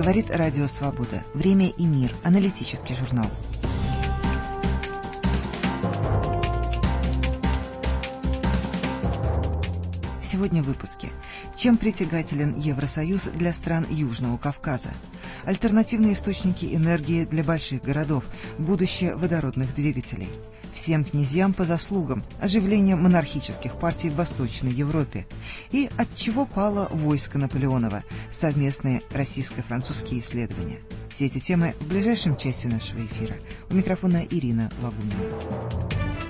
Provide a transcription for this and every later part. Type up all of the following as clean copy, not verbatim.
Говорит Радио Свобода. Время и мир. Аналитический журнал. Сегодня в выпуске. Чем притягателен Евросоюз для стран Южного Кавказа? Альтернативные источники энергии для больших городов. Будущее водородных двигателей. Всем князьям по заслугам. Оживление монархических партий в Восточной Европе. И от чего пало войско Наполеонова. Совместные российско-французские исследования. Все эти темы в ближайшем часе нашего эфира. У микрофона Ирина Лагунина.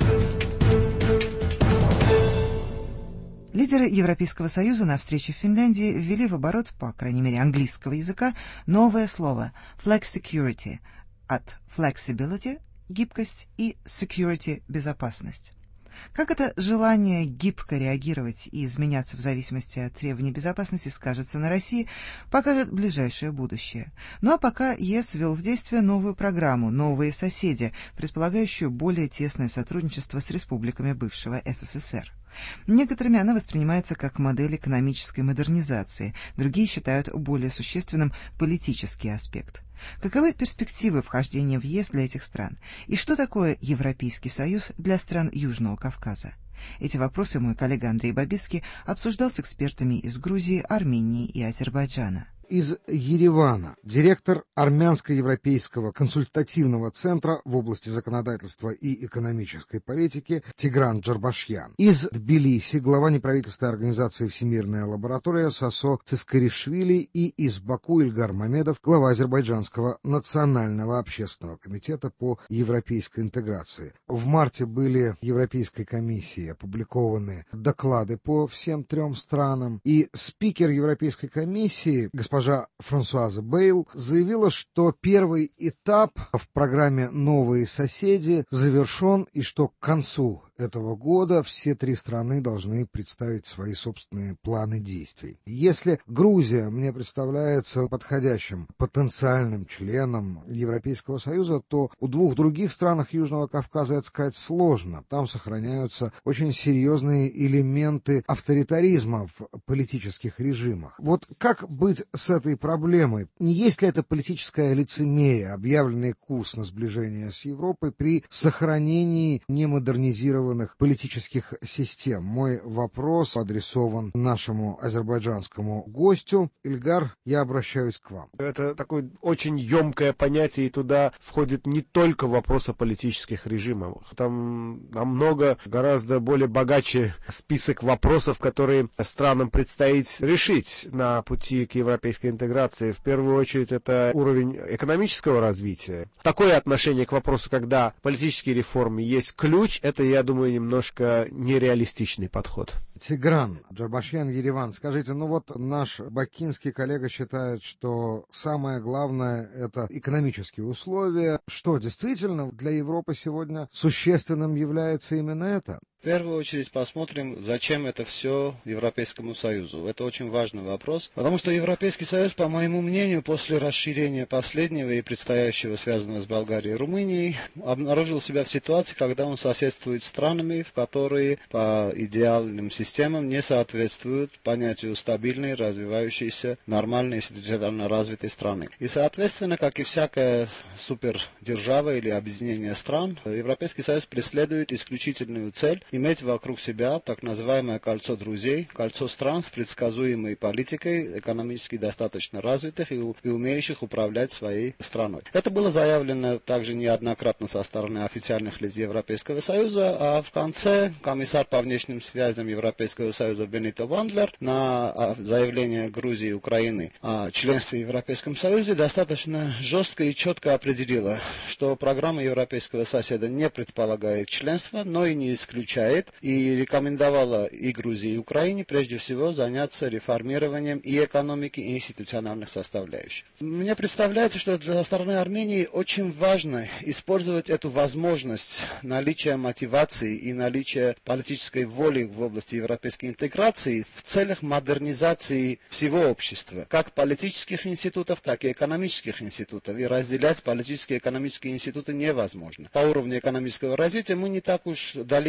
Лидеры Европейского Союза на встрече в Финляндии ввели в оборот, по крайней мере английского языка, новое слово «flexicurity» от «flexibility» — гибкость и «security» — безопасность. Как это желание гибко реагировать и изменяться в зависимости от требований безопасности скажется на России, покажет ближайшее будущее. Ну а пока ЕС ввел в действие новую программу «Новые соседи», предполагающую более тесное сотрудничество с республиками бывшего СССР. Некоторыми она воспринимается как модель экономической модернизации, другие считают более существенным политический аспект. Каковы перспективы вхождения в ЕС для этих стран? И что такое Европейский Союз для стран Южного Кавказа? Эти вопросы мой коллега Андрей Бабицкий обсуждал с экспертами из Грузии, Армении и Азербайджана. Из Еревана директор Армянско-европейского консультативного центра в области законодательства и экономической политики Тигран Джарбашьян. Из Тбилиси глава неправительственной организации «Всемирная лаборатория» Сосо Цискаришвили и из Баку Ильгар Мамедов, глава Азербайджанского национального общественного комитета по европейской интеграции. В марте были Европейской комиссией опубликованы доклады по всем трем странам, и спикер Европейской комиссии госпожа Франсуаза Бейл заявила, что первый этап в программе «Новые соседи» завершен и что к концу этого года все три страны должны представить свои собственные планы действий. Если Грузия мне представляется подходящим потенциальным членом Европейского Союза, то у двух других странах Южного Кавказа это сказать сложно. Там сохраняются очень серьезные элементы авторитаризма в политических режимах. Вот как быть с этой проблемой? Не есть ли это политическое лицемерие, объявленный курс на сближение с Европой при сохранении немодернизированных политических систем? Мой вопрос адресован нашему азербайджанскому гостю. Ильгар, я обращаюсь к вам. Это такое очень емкое понятие, и туда входит не только вопрос о политических режимах. Там намного, гораздо более богаче список вопросов, которые странам предстоит решить на пути к европейской интеграции. В первую очередь это уровень экономического развития. Такое отношение к вопросу, когда политические реформы есть ключ, это, я думаю, немножко нереалистичный подход. Тигран Джарбашьян, Ереван, скажите, вот наш бакинский коллега считает, что самое главное — это экономические условия. Что, действительно, для Европы сегодня существенным является именно это? В первую очередь посмотрим, зачем это все Европейскому Союзу. Это очень важный вопрос, потому что Европейский Союз, по моему мнению, после расширения последнего и предстоящего, связанного с Болгарией и Румынией, обнаружил себя в ситуации, когда он соседствует с странами, в которые по идеальным системам не соответствуют понятию стабильной, развивающейся, нормальной, институционально развитой страны. И, соответственно, как и всякая супердержава или объединение стран, Европейский Союз преследует исключительную цель иметь вокруг себя так называемое кольцо друзей, кольцо стран с предсказуемой политикой, экономически достаточно развитых и умеющих управлять своей страной. Это было заявлено также неоднократно со стороны официальных лиц Европейского Союза, а в конце комиссар по внешним связям Европейского Союза Бенито Вандлер на заявление Грузии и Украины о членстве в Европейском Союзе достаточно жестко и четко определила, что программа Европейского соседа не предполагает членства, но и не исключает, и рекомендовала и Грузии, и Украине прежде всего заняться реформированием и экономики, и институциональных составляющих. Мне представляется, что для стороны Армении очень важно использовать эту возможность наличия мотивации и наличия политической воли в области европейской интеграции в целях модернизации всего общества, как политических институтов, так и экономических институтов. И разделять политические и экономические институты невозможно. По уровню экономического развития мы не так уж далеки, допустим,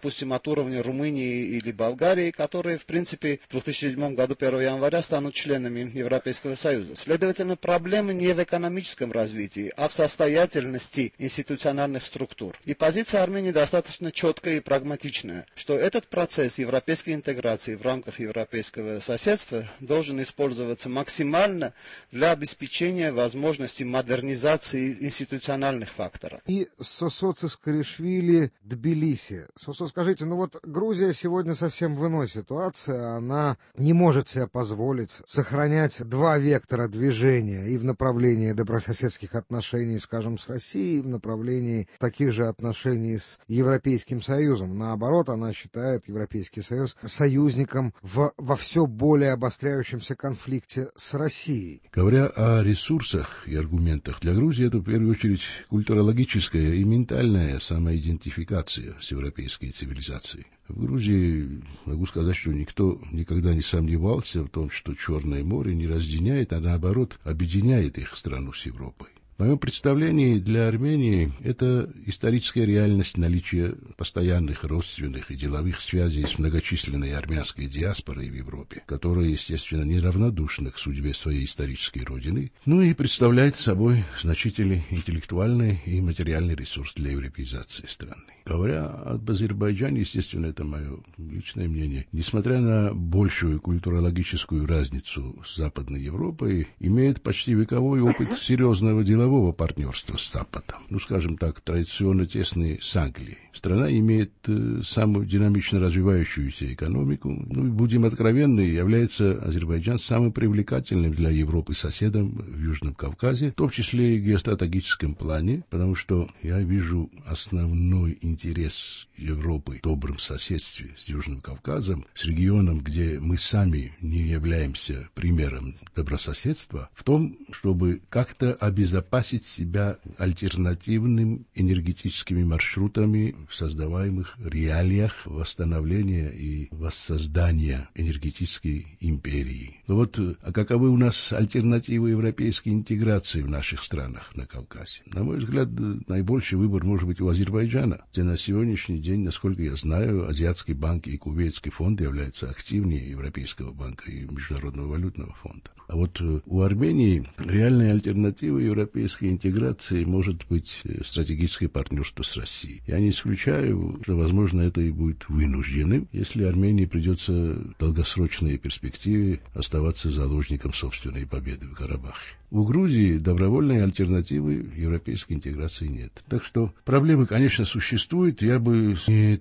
допустим, от уровня Румынии или Болгарии, которые, в принципе, в 2007 году 1 января станут членами Европейского Союза. Следовательно, проблемы не в экономическом развитии, а в состоятельности институциональных структур. И позиция Армении достаточно четкая и прагматичная, что этот процесс европейской интеграции в рамках европейского соседства должен использоваться максимально для обеспечения возможности модернизации институциональных факторов. И Сосо Цискаришвили, Тбилиси. Сосо, скажите, ну вот Грузия сегодня совсем в иной ситуации, она не может себе позволить сохранять два вектора движения и в направлении добрососедских отношений, скажем, с Россией, и в направлении таких же отношений с Европейским Союзом. Наоборот, она считает Европейский Союз союзником во все более обостряющемся конфликте с Россией. Говоря о ресурсах и аргументах, для Грузии это в первую очередь культурологическая и ментальная самоидентификация с европейской цивилизацией. В Грузии могу сказать, что никто никогда не сомневался в том, что Черное море не разъединяет, а наоборот объединяет их страну с Европой. В моем представлении для Армении это историческая реальность наличия постоянных родственных и деловых связей с многочисленной армянской диаспорой в Европе, которая, естественно, неравнодушна к судьбе своей исторической родины, ну и представляет собой значительный интеллектуальный и материальный ресурс для европеизации страны. Говоря об Азербайджане, естественно, это мое личное мнение, несмотря на большую культурологическую разницу с Западной Европой, имеет почти вековой опыт серьезного делового партнерства с Западом. Ну, скажем так, традиционно тесный с Англией. Страна имеет самую динамично развивающуюся экономику. Ну, и будем откровенны, является Азербайджан самым привлекательным для Европы соседом в Южном Кавказе, в том числе и в геостратегическом плане, потому что я вижу основной интерес Европы в добром соседстве с Южным Кавказом, с регионом, где мы сами не являемся примером добрососедства, в том, чтобы как-то обезопасить себя альтернативными энергетическими маршрутами в создаваемых реалиях восстановления и воссоздания энергетической империи. Но вот а каковы у нас альтернативы европейской интеграции в наших странах на Кавказе? На мой взгляд, наибольший выбор может быть у Азербайджана, где на сегодняшний день, насколько я знаю, Азиатский банк и Кувейтский фонд являются активнее Европейского банка и Международного валютного фонда. А вот у Армении реальной альтернативой европейской интеграции может быть стратегическое партнерство с Россией. Я не исключаю, что, возможно, это и будет вынужденным, если Армении придется в долгосрочной перспективе оставаться заложником собственной победы в Карабахе. У Грузии добровольной альтернативы европейской интеграции нет. Так что проблемы, конечно, существуют. Я бы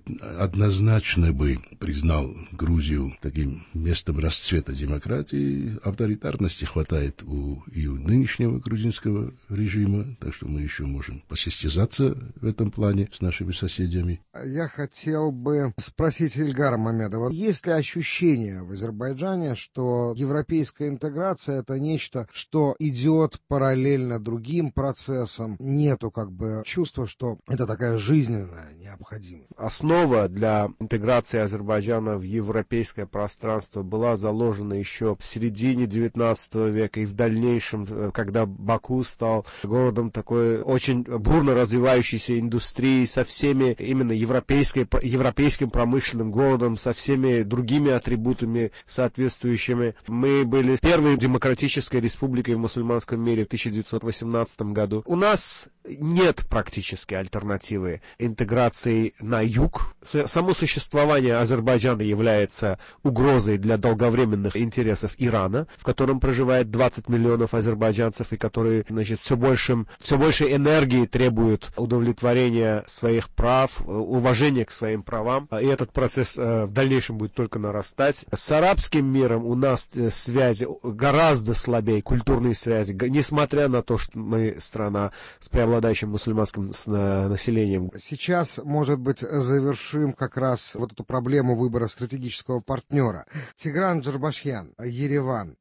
однозначно признал Грузию таким местом расцвета демократии. Авторитарности хватает и у нынешнего грузинского режима, так что мы еще можем посостязаться в этом плане с нашими соседями. Я хотел бы спросить Ильгара Мамедова, есть ли ощущение в Азербайджане, что европейская интеграция — это нечто, что идет параллельно другим процессам, нету чувства, что это такая жизненная необходимость? Основа для интеграции Азербайджана в европейское пространство была заложена еще в середине XIX века и в дальнейшем, когда Баку стал городом такой очень бурно развивающейся индустрии со всеми именно европейским промышленным городом, со всеми другими атрибутами соответствующими. Мы были первой демократической республикой в мусульманском мире в 1918 году. У нас нет практически альтернативы интеграции на юг. Само существование Азербайджана является угрозой для долговременных интересов Ирана, в котором проживает 20 миллионов азербайджанцев, и которые, все больше энергии требуют удовлетворения своих прав, уважения к своим правам. И этот процесс в дальнейшем будет только нарастать. С арабским миром у нас связи гораздо слабее, культурные связи, несмотря на то, что мы страна с преобладающим мусульманским населением. Сейчас, может быть, завершим как раз вот эту проблему выбора стратегического партнера. Тигран Джарбашьян, Ереван. У меня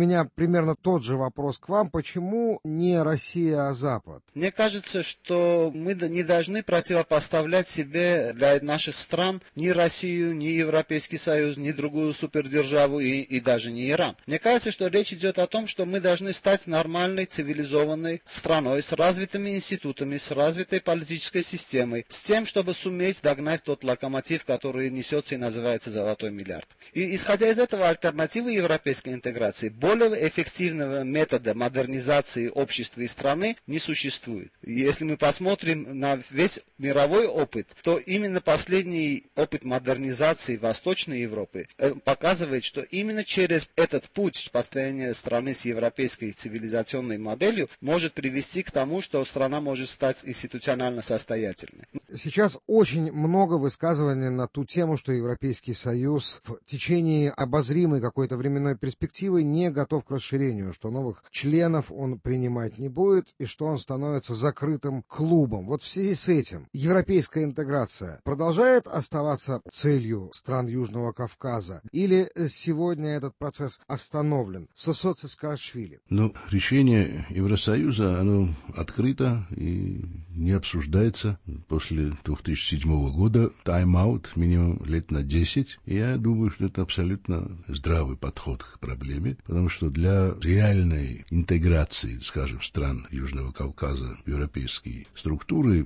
меня примерно тот же вопрос к вам. Почему не Россия, а Запад? Мне кажется, что мы не должны противопоставлять себе для наших стран ни Россию, ни Европейский Союз, ни другую супердержаву и даже не Иран. Мне кажется, что речь идет о том, что мы должны стать нормальной, цивилизованной страной с развитыми институтами, с развитой политической системой, с тем, чтобы суметь догнать тот локомотив, который несется и называется «Золотой миллиард». И исходя из этого, альтернативы европейской интеграции, более эффективного метода модернизации общества и страны не существует. Если мы посмотрим на весь мировой опыт, то именно последний опыт модернизации Восточной Европы показывает, что именно через этот путь построения страны с европейской цивилизационной моделью может привести к тому, что страна может стать институционально состоятельной. Сейчас очень много высказываний на ту тему, что Европейский Союз в течение обозримой какой-то временной перспективы не готов к расширению, что новых членов он принимать не будет и что он становится закрытым клубом. Вот в связи с этим европейская интеграция продолжает оставаться целью стран Южного Кавказа или сегодня этот процесс остановлен? Сосо Цискашвили. Ну, решение Евросоюза, оно открыто и не обсуждается. После 2007 года тайм-аут минимум лет на 10. И я думаю, что это абсолютно здравый подход к проблеме, потому что для реальной интеграции, скажем, стран Южного Кавказа в европейские структуры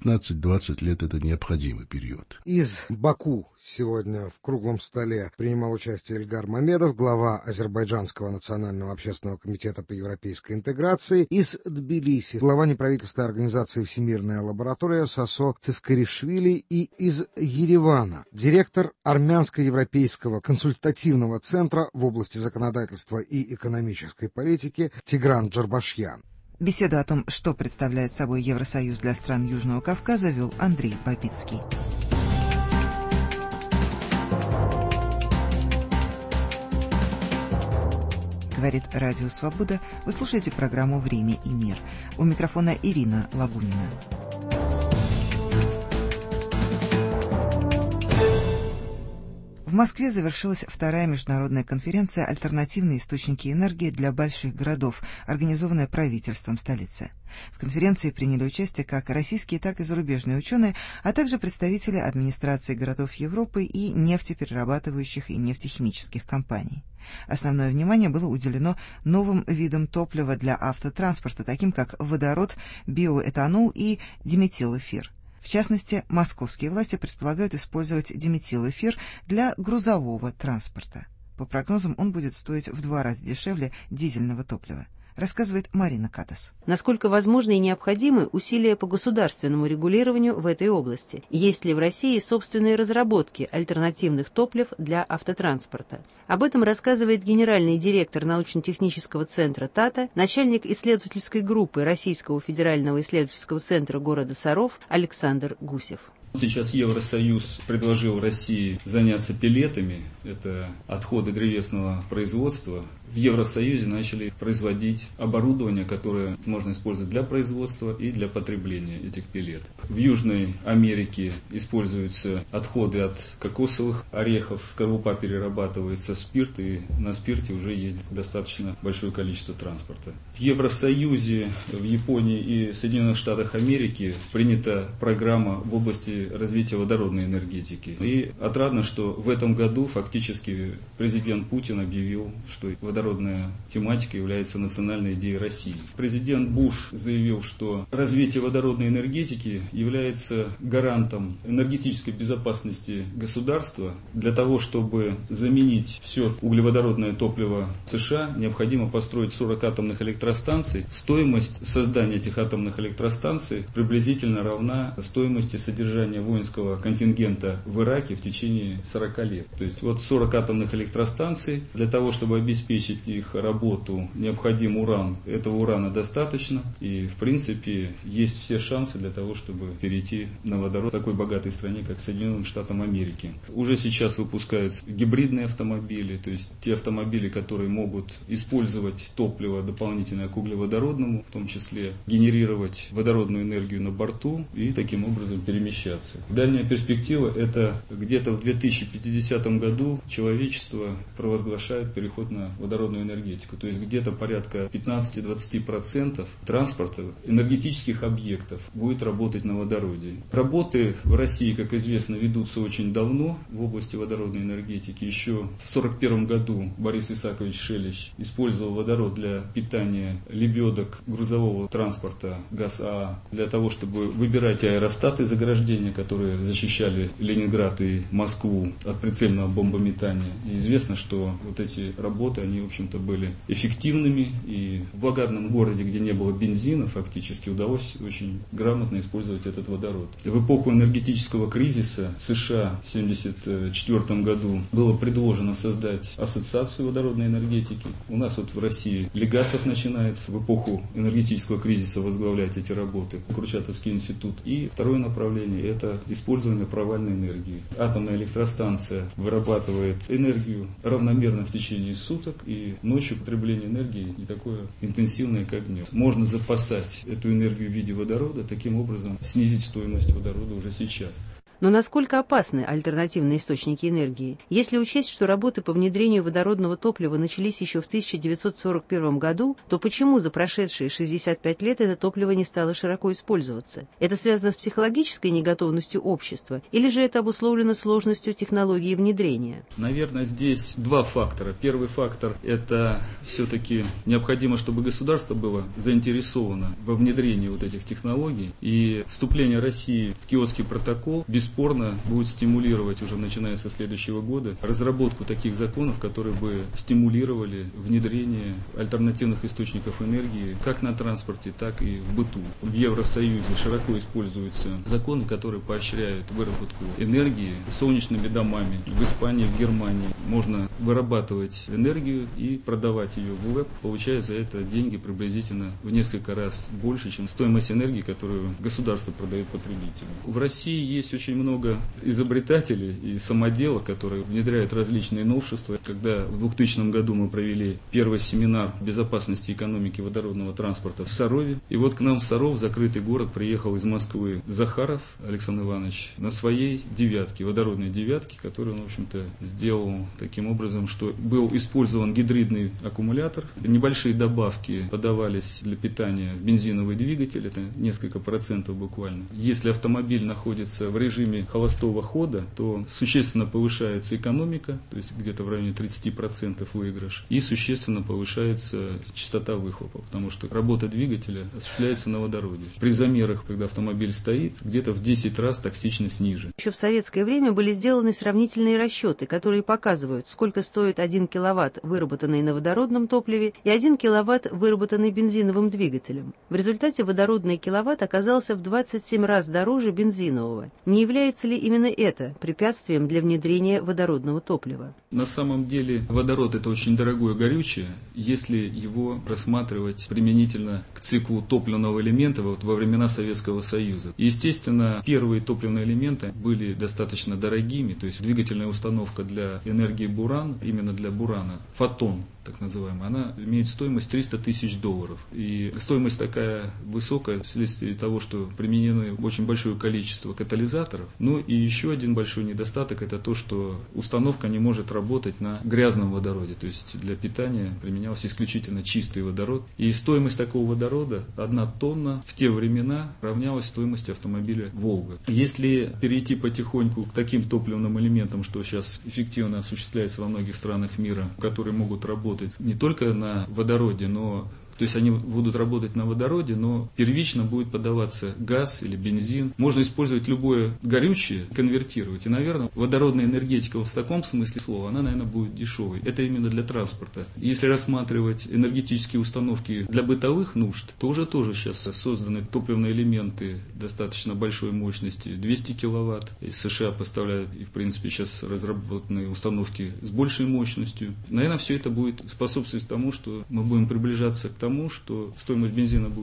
15-20 лет это необходимый период. Из Баку сегодня в круглом столе принимал участие Эльгар Мамедов, глава Азербайджанского национального общественного комитета по европейской интеграции. Из Тбилиси глава неправительственной организации «Всемирная лаборатория» Сосо Цискаришвили. И из Еревана директор Армянско-европейского консультативного центра в области законодательства и экономической политики Тигран Джарбашьян. Беседу о том, что представляет собой Евросоюз для стран Южного Кавказа, вел Андрей Бабицкий. Говорит Радио Свобода. Вы слушаете программу «Время и мир». У микрофона Ирина Лагунина. В Москве завершилась вторая международная конференция «Альтернативные источники энергии для больших городов», организованная правительством столицы. В конференции приняли участие как российские, так и зарубежные ученые, а также представители администрации городов Европы и нефтеперерабатывающих и нефтехимических компаний. Основное внимание было уделено новым видам топлива для автотранспорта, таким как водород, биоэтанол и диметилэфир. В частности, московские власти предполагают использовать диметилэфир для грузового транспорта. По прогнозам, он будет стоить в 2 раза дешевле дизельного топлива. Рассказывает Марина Катас. Насколько возможны и необходимы усилия по государственному регулированию в этой области? Есть ли в России собственные разработки альтернативных топлив для автотранспорта? Об этом рассказывает генеральный директор научно-технического центра ТАТА, начальник исследовательской группы Российского федерального исследовательского центра города Саров Александр Гусев. Сейчас Евросоюз предложил России заняться пеллетами, это отходы древесного производства. В Евросоюзе начали производить оборудование, которое можно использовать для производства и для потребления этих пеллет. В Южной Америке используются отходы от кокосовых орехов, скорлупа перерабатывается в спирт, и на спирте уже ездит достаточно большое количество транспорта. В Евросоюзе, в Японии и Соединенных Штатах Америки принята программа в области развития водородной энергетики. И отрадно, что в этом году фактически президент Путин объявил, что водородная тематика является национальной идеей России. Президент Буш заявил, что развитие водородной энергетики является гарантом энергетической безопасности государства. Для того, чтобы заменить все углеводородное топливо США, необходимо построить 40 атомных электростанций. Стоимость создания этих атомных электростанций приблизительно равна стоимости содержания воинского контингента в Ираке в течение 40 лет. То есть вот 40 атомных электростанций. Для того, чтобы обеспечить их работу, необходим уран. Этого урана достаточно. И в принципе есть все шансы для того, чтобы перейти на водород в такой богатой стране, как Соединенным Штатам Америки. Уже сейчас выпускаются гибридные автомобили, то есть те автомобили, которые могут использовать топливо дополнительное к углеводородному, в том числе генерировать водородную энергию на борту и таким образом перемещаться. цивилизации. Дальняя перспектива – это где-то в 2050 году человечество провозглашает переход на водородную энергетику. То есть где-то порядка 15-20% транспорта, энергетических объектов будет работать на водороде. Работы в России, как известно, ведутся очень давно в области водородной энергетики. Еще в 1941 году Борис Исаакович Шелищ использовал водород для питания лебедок грузового транспорта ГАЗ-АА, для того, чтобы выбирать аэростаты заграждения, которые защищали Ленинград и Москву от прицельного бомбометания. И известно, что вот эти работы, они, в общем-то, были эффективными, и в благородном городе, где не было бензина, фактически удалось очень грамотно использовать этот водород. В эпоху энергетического кризиса в США в 1974 году было предложено создать ассоциацию водородной энергетики. У нас вот в России Легасов начинает в эпоху энергетического кризиса возглавлять эти работы, Курчатовский институт. И второе направление – это использование провальной энергии. Атомная электростанция вырабатывает энергию равномерно в течение суток, и ночью потребление энергии не такое интенсивное, как днем. Можно запасать эту энергию в виде водорода, таким образом снизить стоимость водорода уже сейчас. Но насколько опасны альтернативные источники энергии? Если учесть, что работы по внедрению водородного топлива начались еще в 1941 году, то почему за прошедшие 65 лет это топливо не стало широко использоваться? Это связано с психологической неготовностью общества, или же это обусловлено сложностью технологии внедрения? Наверное, здесь два фактора. Первый фактор – это все-таки необходимо, чтобы государство было заинтересовано во внедрении вот этих технологий, и вступление России в Киотский протокол бесспорно будет стимулировать уже начиная со следующего года разработку таких законов, которые бы стимулировали внедрение альтернативных источников энергии как на транспорте, так и в быту. В Евросоюзе широко используются законы, которые поощряют выработку энергии солнечными домами. В Испании, в Германии можно вырабатывать энергию и продавать ее в ВЭП, получая за это деньги приблизительно в несколько раз больше, чем стоимость энергии, которую государство продает потребителю. В России есть очень много изобретателей и самоделок, которые внедряют различные новшества. Когда в 2000 году мы провели первый семинар безопасности экономики водородного транспорта в Сарове, и вот к нам в Саров, закрытый город, приехал из Москвы Захаров Александр Иванович на своей девятке, водородной девятке, которую он, в общем-то, сделал таким образом, что был использован гидридный аккумулятор, небольшие добавки подавались для питания в бензиновый двигатель, это несколько процентов буквально. Если автомобиль находится в режиме холостого хода, то существенно повышается экономика, то есть где-то в районе 30% выигрыш, и существенно повышается частота выхлопа, потому что работа двигателя осуществляется на водороде. При замерах, когда автомобиль стоит, где-то в 10 раз токсичность ниже. Еще в советское время были сделаны сравнительные расчеты, которые показывают, сколько стоит 1 киловатт, выработанный на водородном топливе, и 1 киловатт, выработанный бензиновым двигателем. В результате водородный киловатт оказался в 27 раз дороже бензинового. Не является ли именно это препятствием для внедрения водородного топлива? На самом деле водород – это очень дорогое горючее, если его рассматривать применительно к циклу топливного элемента вот во времена Советского Союза. Естественно, первые топливные элементы были достаточно дорогими, то есть двигательная установка для энергии буран, именно для бурана, фотон, так называемая, она имеет стоимость $300 тысяч. И стоимость такая высокая вследствие того, что применены очень большое количество катализаторов. Ну и еще один большой недостаток – это то, что установка не может работать на грязном водороде. То есть для питания применялся исключительно чистый водород. И стоимость такого водорода, 1 тонна, в те времена равнялась стоимости автомобиля «Волга». Если перейти потихоньку к таким топливным элементам, что сейчас эффективно осуществляется во многих странах мира, которые могут работать не только на водороде, но То есть они будут работать на водороде, но первично будет подаваться газ или бензин. Можно использовать любое горючее, конвертировать. И, наверное, водородная энергетика вот в таком смысле слова, она, наверное, будет дешевой. Это именно для транспорта. Если рассматривать энергетические установки для бытовых нужд, то уже тоже сейчас созданы топливные элементы достаточно большой мощности, 200 киловатт. Из США поставляют, и в принципе сейчас разработаны установки с большей мощностью. Наверное, все это будет способствовать тому, что мы будем приближаться к тому, что стоимость бензина будет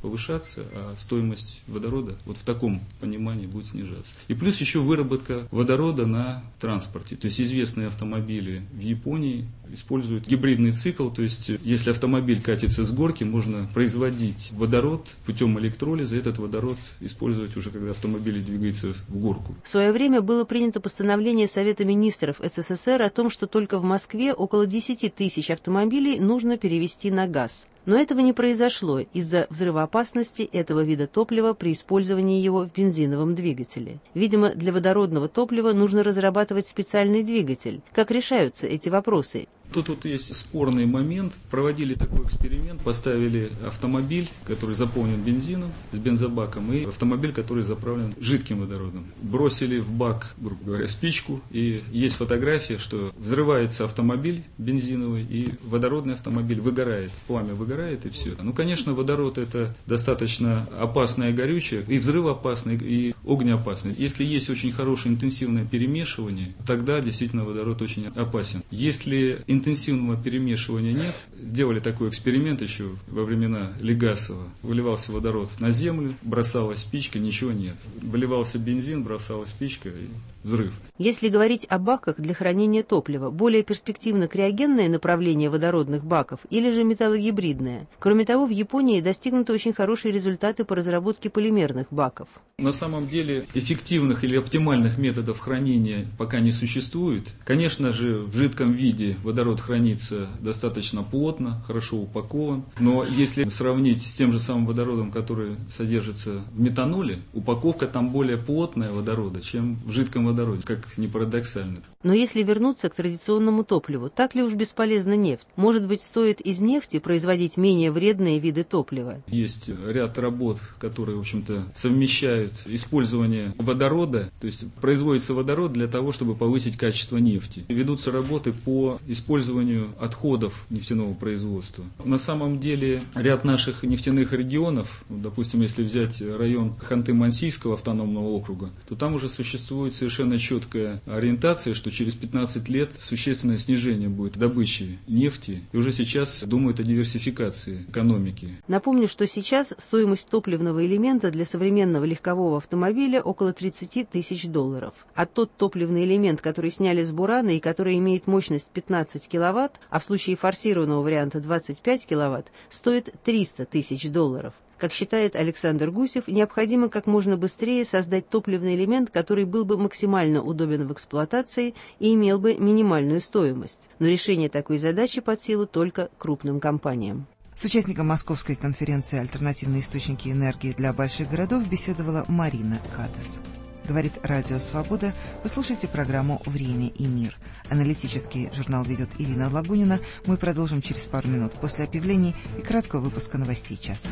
повышаться, а стоимость водорода вот в таком понимании будет снижаться. И плюс еще выработка водорода на транспорте. То есть известные автомобили в Японии используют гибридный цикл, то есть если автомобиль катится с горки, можно производить водород путем электролиза, этот водород использовать уже, когда автомобиль двигается в горку. В свое время было принято постановление Совета министров СССР о том, что только в Москве около 10 тысяч автомобилей нужно перевести на газ. Но этого не произошло из-за взрывоопасности этого вида топлива при использовании его в бензиновом двигателе. Видимо, для водородного топлива нужно разрабатывать специальный двигатель. Как решаются эти вопросы? Тут вот есть спорный момент. Проводили такой эксперимент, поставили автомобиль, который заполнен бензином с бензобаком, и автомобиль, который заправлен жидким водородом. Бросили в бак, грубо говоря, спичку, и есть фотография, что взрывается автомобиль бензиновый, и водородный автомобиль выгорает, пламя выгорает, и все. Ну, конечно, водород это достаточно опасное горючее, и взрывоопасное, и огнеопасное. Если есть очень хорошее интенсивное перемешивание, тогда действительно водород очень опасен. Если интенсивного перемешивания нет. Сделали такой эксперимент еще во времена Легасова. Выливался водород на землю, бросалась спичка, ничего нет. Выливался бензин, бросалась спичка и взрыв. Если говорить о баках для хранения топлива, более перспективно криогенное направление водородных баков или же металлогибридное? Кроме того, в Японии достигнуты очень хорошие результаты по разработке полимерных баков. На самом деле эффективных или оптимальных методов хранения пока не существует. Конечно же, в жидком виде водород хранится достаточно плотно, хорошо упакован. Но если сравнить с тем же самым водородом, который содержится в метаноле, упаковка там более плотная водорода, чем в жидком водороде, как ни парадоксально. Но если вернуться к традиционному топливу, так ли уж бесполезна нефть? Может быть, стоит из нефти производить менее вредные виды топлива? Есть ряд работ, которые, в общем-то, совмещают использование водорода, то есть производится водород для того, чтобы повысить качество нефти. Ведутся работы по использованию отходов нефтяного производства. На самом деле, ряд наших нефтяных регионов, допустим, если взять район Ханты-Мансийского автономного округа, то там уже существует совершенно четкая ориентация, что через 15 лет существенное снижение будет добычи нефти, и уже сейчас думают о диверсификации экономики. Напомню, что сейчас стоимость топливного элемента для современного легкового автомобиля около $30 тысяч, а тот топливный элемент, который сняли с бурана и который имеет мощность 15 киловатт, а в случае форсированного варианта 25 киловатт, стоит $300 тысяч. Как считает Александр Гусев, необходимо как можно быстрее создать топливный элемент, который был бы максимально удобен в эксплуатации и имел бы минимальную стоимость. Но решение такой задачи под силу только крупным компаниям. С участником Московской конференции «Альтернативные источники энергии для больших городов» беседовала Марина Катас. Говорит Радио Свобода. Вы слушаете программу «Время и мир». Аналитический журнал ведет Ирина Лагунина. Мы продолжим через пару минут после объявлений и краткого выпуска новостей часа.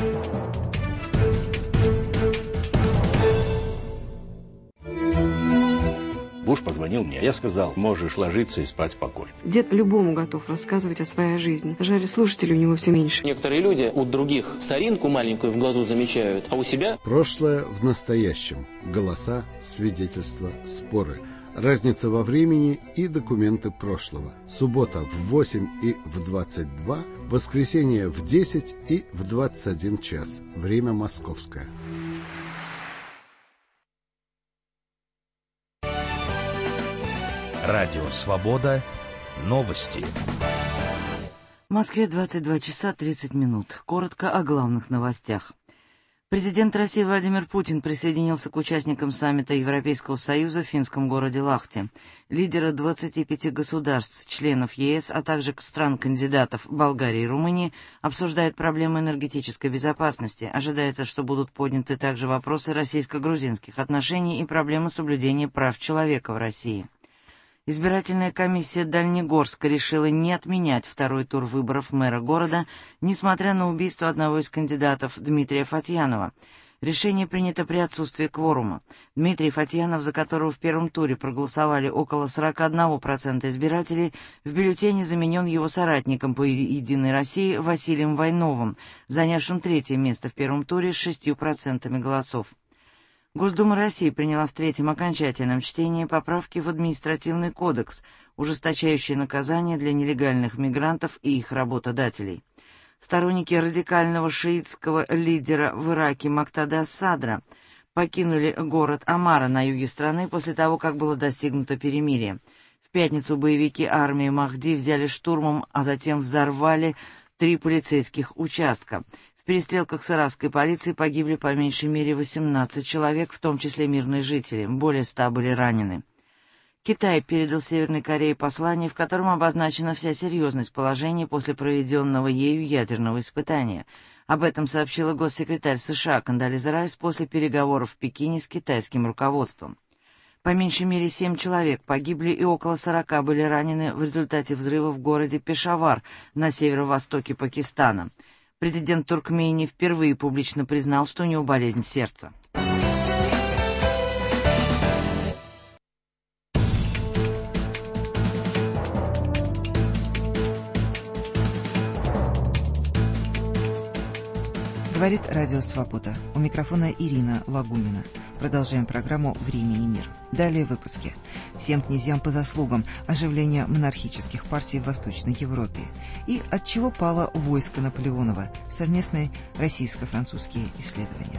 Буш позвонил мне. Я сказал, можешь ложиться и спать спокойно. Дед любому готов рассказывать о своей жизни. Жаль, слушателей у него все меньше. Некоторые люди у других соринку маленькую в глазу замечают, а у себя... Прошлое в настоящем. Голоса, свидетельства, споры. Разница во времени и документы прошлого. Суббота в 8 и в 22, воскресенье в 10 и в 21 час. Время московское. Радио «Свобода». Новости. В Москве 22 часа 30 минут. Коротко о главных новостях. Президент России Владимир Путин присоединился к участникам саммита Европейского Союза в финском городе Лахте. Лидеры 25 государств, членов ЕС, а также стран-кандидатов Болгарии и Румынии обсуждают проблемы энергетической безопасности. Ожидается, что будут подняты также вопросы российско-грузинских отношений и проблемы соблюдения прав человека в России. Избирательная комиссия Дальнегорска решила не отменять второй тур выборов мэра города, несмотря на убийство одного из кандидатов Дмитрия Фатьянова. Решение принято при отсутствии кворума. Дмитрий Фатьянов, за которого в первом туре проголосовали около 41% избирателей, в бюллетене заменен его соратником по «Единой России» Василием Войновым, занявшим третье место в первом туре с 6% голосов. Госдума России приняла в третьем окончательном чтении поправки в административный кодекс, ужесточающие наказания для нелегальных мигрантов и их работодателей. Сторонники радикального шиитского лидера в Ираке Муктады ас-Садра покинули город Амара на юге страны после того, как было достигнуто перемирие. В пятницу боевики армии Махди взяли штурмом, а затем взорвали 3 полицейских участка. В перестрелках с иракской полицией погибли по меньшей мере 18 человек, в том числе мирные жители. Более 100 были ранены. Китай передал Северной Корее послание, в котором обозначена вся серьезность положения после проведенного ею ядерного испытания. Об этом сообщила госсекретарь США Кондолиза Райс после переговоров в Пекине с китайским руководством. По меньшей мере 7 человек погибли и около 40 были ранены в результате взрыва в городе Пешавар на северо-востоке Пакистана. Президент Туркмении впервые публично признал, что у него болезнь сердца. Говорит Радио Свобода. У микрофона Ирина Лагунина. Продолжаем программу «Время и мир». Далее в выпуске. Всем князьям по заслугам. Оживление монархических партий в Восточной Европе. И от чего пало войско Наполеонова. Совместные российско-французские исследования.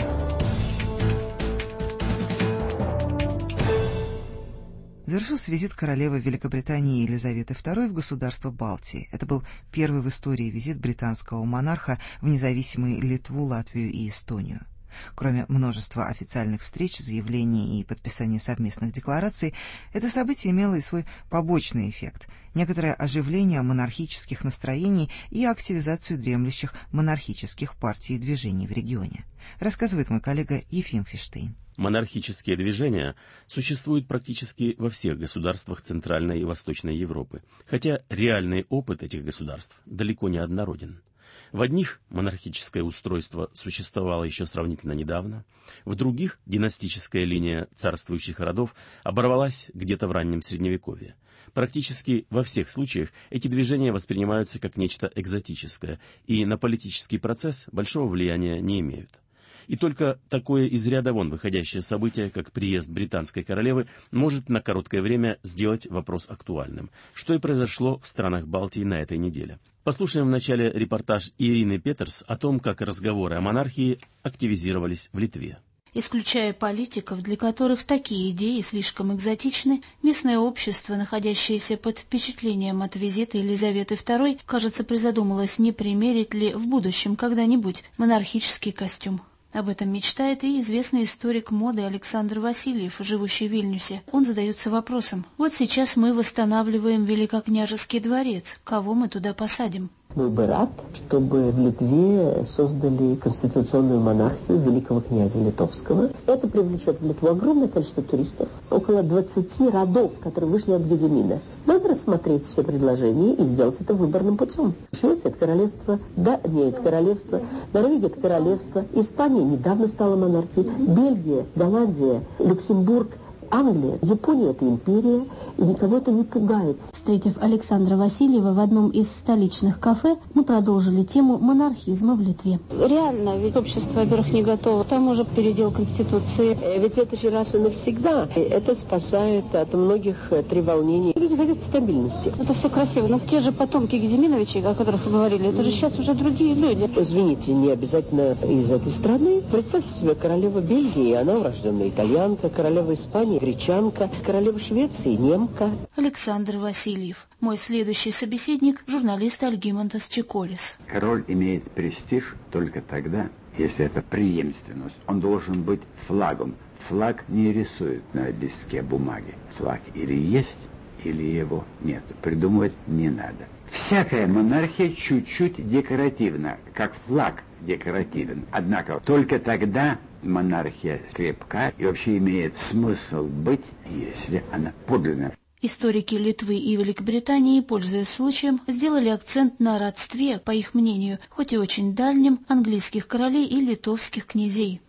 Завершился визит королевы Великобритании Елизаветы II в государство Балтии. Это был первый в истории визит британского монарха в независимые Литву, Латвию и Эстонию. Кроме множества официальных встреч, заявлений и подписания совместных деклараций, это событие имело и свой побочный эффект – некоторое оживление монархических настроений и активизацию дремлющих монархических партий и движений в регионе, рассказывает мой коллега Ефим Фиштейн. Монархические движения существуют практически во всех государствах Центральной и Восточной Европы, хотя реальный опыт этих государств далеко не однороден. В одних монархическое устройство существовало еще сравнительно недавно, в других династическая линия царствующих родов оборвалась где-то в раннем Средневековье. Практически во всех случаях эти движения воспринимаются как нечто экзотическое и на политический процесс большого влияния не имеют. И только такое из ряда вон выходящее событие, как приезд британской королевы, может на короткое время сделать вопрос актуальным, что и произошло в странах Балтии на этой неделе. Послушаем вначале репортаж Ирины Петерс о том, как разговоры о монархии активизировались в Литве. Исключая политиков, для которых такие идеи слишком экзотичны, местное общество, находящееся под впечатлением от визита Елизаветы II, кажется, призадумалось, не примерить ли в будущем когда-нибудь монархический костюм. Об этом мечтает и известный историк моды Александр Васильев, живущий в Вильнюсе. Он задается вопросом: вот сейчас мы восстанавливаем Великокняжеский дворец, кого мы туда посадим? Был бы рад, чтобы в Литве создали конституционную монархию великого князя Литовского. Это привлечет в Литву огромное количество туристов. Около 20 родов, которые вышли от Гедемина. Надо рассмотреть все предложения и сделать это выборным путем. Швеция – это королевство, Дания – это королевство, Норвегия – это королевство, Испания недавно стала монархией, Бельгия, Голландия, Люксембург, Англия, Япония – это империя, и никого это не пугает. Встретив Александра Васильева в одном из столичных кафе, мы продолжили тему монархизма в Литве. Реально, ведь общество, во-первых, не готово к тому же передел Конституции. Ведь это же раз и навсегда. Это спасает от многих треволнений. Люди хотят стабильности. Это все красиво, но те же потомки Гедеминовичей, о которых вы говорили, это же сейчас уже другие люди. Извините, не обязательно из этой страны. Представьте себе, королева Бельгии, она урожденная итальянка, королева Испании, гречанка, королева Швеции, немка. Александр Васильев. Мой следующий собеседник – журналист Альгимантас Чеколис. Король имеет престиж только тогда, если это преемственность. Он должен быть флагом. Флаг не рисуют на листке бумаги. Флаг или есть, или его нет. Придумывать не надо. Всякая монархия чуть-чуть декоративна, как флаг декоративен. Однако только тогда монархия крепка и вообще имеет смысл быть, если она подлинна. Историки Литвы и Великобритании, пользуясь случаем, сделали акцент на родстве, по их мнению, хоть и очень дальнем, английских королей и литовских князей.